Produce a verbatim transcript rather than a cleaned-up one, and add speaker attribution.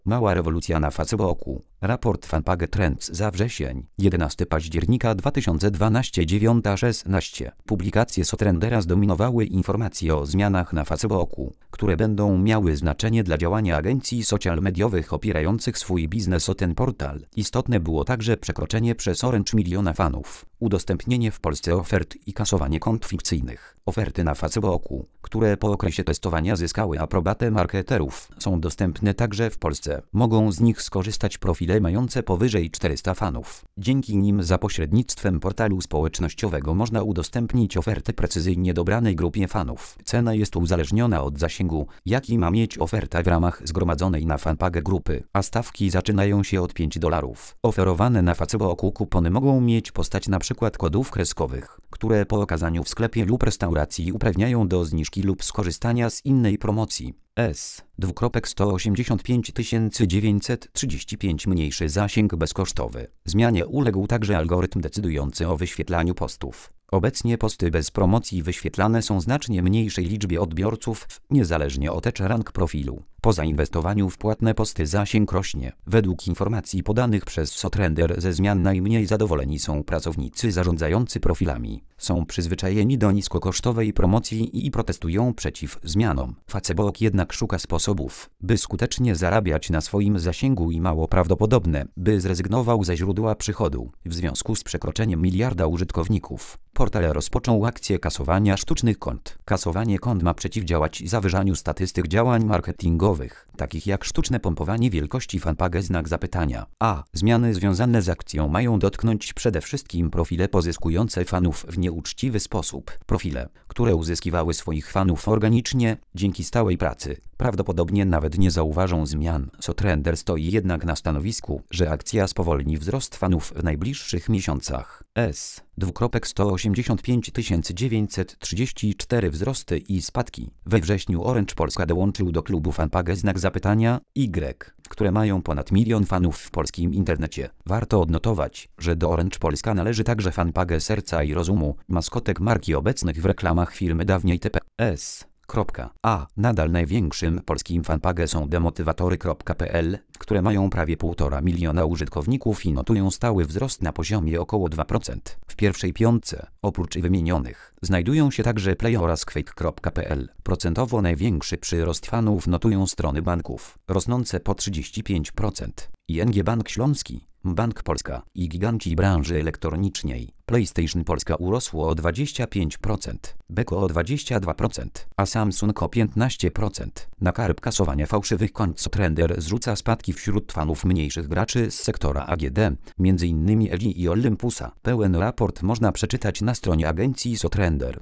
Speaker 1: Mała rewolucja na Facebooku. Raport Fanpage Trends za wrzesień, jedenastego października dwa tysiące dwunastego, dziewiąta szesnaście. Publikacje Sotrendera zdominowały informacje o zmianach na Facebooku, które będą miały znaczenie dla działania agencji social mediowych opierających swój biznes o ten portal. Istotne było także przekroczenie przez Orange miliona fanów, udostępnienie w Polsce ofert i kasowanie kont fikcyjnych. Oferty na Facebooku, które po okresie testowania zyskały aprobatę marketerów, są dostępne także w Polsce. Mogą z nich skorzystać profile mające powyżej czterysta fanów. Dzięki nim za pośrednictwem portalu społecznościowego można udostępnić ofertę precyzyjnie dobranej grupie fanów. Cena jest uzależniona od zasięgu, jaki ma mieć oferta w ramach zgromadzonej na Fanpage grupy, a stawki zaczynają się od pięciu dolarów. Oferowane na Facebooku kupony mogą mieć postać np. kodów kreskowych, które po okazaniu w sklepie lub restauracji uprawniają do zniżki lub skorzystania z innej promocji. S. sto osiemdziesiąt pięć tysięcy dziewięćset trzydzieści pięć mniejszy zasięg bezkosztowy. Zmianie uległ także algorytm decydujący o wyświetlaniu postów. Obecnie posty bez promocji wyświetlane są znacznie mniejszej liczbie odbiorców, niezależnie od rank profilu. Po zainwestowaniu w płatne posty zasięg rośnie. Według informacji podanych przez Sotrender ze zmian najmniej zadowoleni są pracownicy zarządzający profilami. Są przyzwyczajeni do niskokosztowej promocji i protestują przeciw zmianom. Facebook jednak szuka sposobów, by skutecznie zarabiać na swoim zasięgu i mało prawdopodobne, by zrezygnował ze źródła przychodu. W związku z przekroczeniem miliarda użytkowników, portal rozpoczął akcję kasowania sztucznych kont. Kasowanie kont ma przeciwdziałać zawyżaniu statystyk działań marketingowych, takich jak sztuczne pompowanie wielkości Fanpage znak zapytania. A zmiany związane z akcją mają dotknąć przede wszystkim profile pozyskujące fanów w nieuczciwy sposób. Profile, które uzyskiwały swoich fanów organicznie, dzięki stałej pracy, prawdopodobnie nawet nie zauważą zmian. Sotrender stoi jednak na stanowisku, że akcja spowolni wzrost fanów w najbliższych miesiącach. S. sto osiemdziesiąt pięć tysięcy dziewięćset trzydzieści cztery wzrosty i spadki. We wrześniu Orange Polska dołączył do klubu Fanpage znak zapytania Y, które mają ponad milion fanów w polskim internecie. Warto odnotować, że do Orange Polska należy także Fanpage Serca i Rozumu, maskotek marki obecnych w reklamach firmy dawniej T P S. A. Nadal największym polskim Fanpage są demotywatory kropka p l, które mają prawie półtora miliona użytkowników i notują stały wzrost na poziomie około dwa procent. W pierwszej piątce, oprócz wymienionych, znajdują się także Play oraz Quake kropka p l. Procentowo największy przyrost fanów notują strony banków, rosnące po trzydzieści pięć procent. I N G Bank Śląski, Bank Polska i giganci branży elektronicznej. PlayStation Polska urosło o dwadzieścia pięć procent, Beko o dwadzieścia dwa procent, a Samsung o piętnaście procent. Na karb kasowania fałszywych kont Sotrender zrzuca spadki wśród fanów mniejszych graczy z sektora A G D, między innymi Eli i Olympusa. Pełen raport można przeczytać na stronie agencji Sotrender.